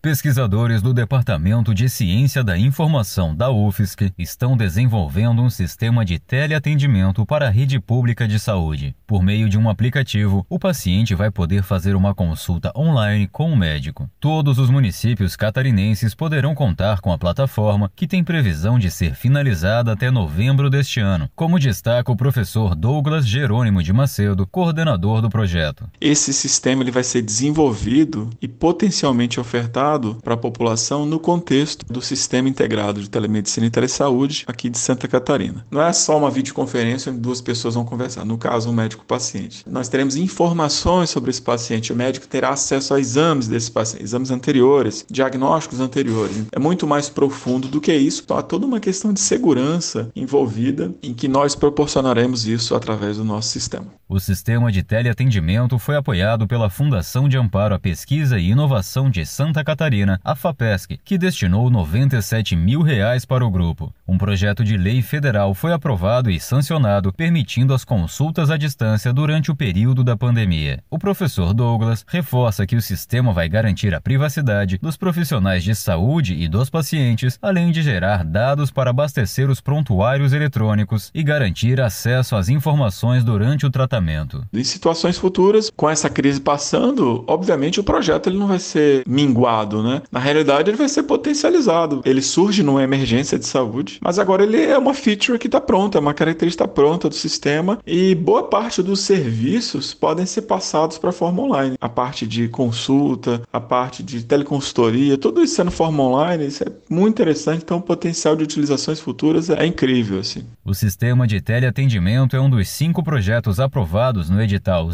Pesquisadores do Departamento de Ciência da Informação da UFSC estão desenvolvendo um sistema de teleatendimento para a rede pública de saúde. Por meio de um aplicativo, o paciente vai poder fazer uma consulta online com o médico. Todos os municípios catarinenses poderão contar com a plataforma, que tem previsão de ser finalizada até novembro deste ano, como destaca o professor Douglas Jerônimo de Macedo, coordenador do projeto. Esse sistema ele vai ser desenvolvido e potencialmente ofertado para a população no contexto do Sistema Integrado de Telemedicina e Telesaúde aqui de Santa Catarina. Não é só uma videoconferência onde duas pessoas vão conversar, no caso um médico e paciente. Nós teremos informações sobre esse paciente, o médico terá acesso a exames desse paciente, exames anteriores, diagnósticos anteriores. É muito mais profundo do que isso, há toda uma questão de segurança envolvida em que nós proporcionaremos isso através do nosso sistema. O sistema de teleatendimento foi apoiado pela Fundação de Amparo à Pesquisa e Inovação de Santa Catarina, a FAPESC, que destinou R$ 97 mil para o grupo. Um projeto de lei federal foi aprovado e sancionado, permitindo as consultas à distância durante o período da pandemia. O professor Douglas reforça que o sistema vai garantir a privacidade dos profissionais de saúde e dos pacientes, além de gerar dados para abastecer os prontuários eletrônicos e garantir acesso às informações durante o tratamento. Em situações futuras, com essa crise passando, obviamente o projeto ele não vai ser minguado, né? Na realidade, ele vai ser potencializado. Ele surge numa emergência de saúde, mas agora ele é uma feature que está pronta, é uma característica pronta do sistema e boa parte dos serviços podem ser passados para a forma online. A parte de consulta, a parte de teleconsultoria, tudo isso sendo forma online, isso é muito interessante, então o potencial de utilizações futuras é incrível, assim. O sistema de teleatendimento é um dos 5 projetos aprovados no edital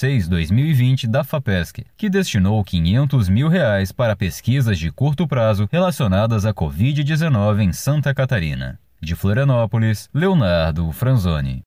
06/2020 da FAPESC, que destinou R$ 500 mil para pesquisas de curto prazo relacionadas à Covid-19 em Santa Catarina. De Florianópolis, Leonardo Franzoni.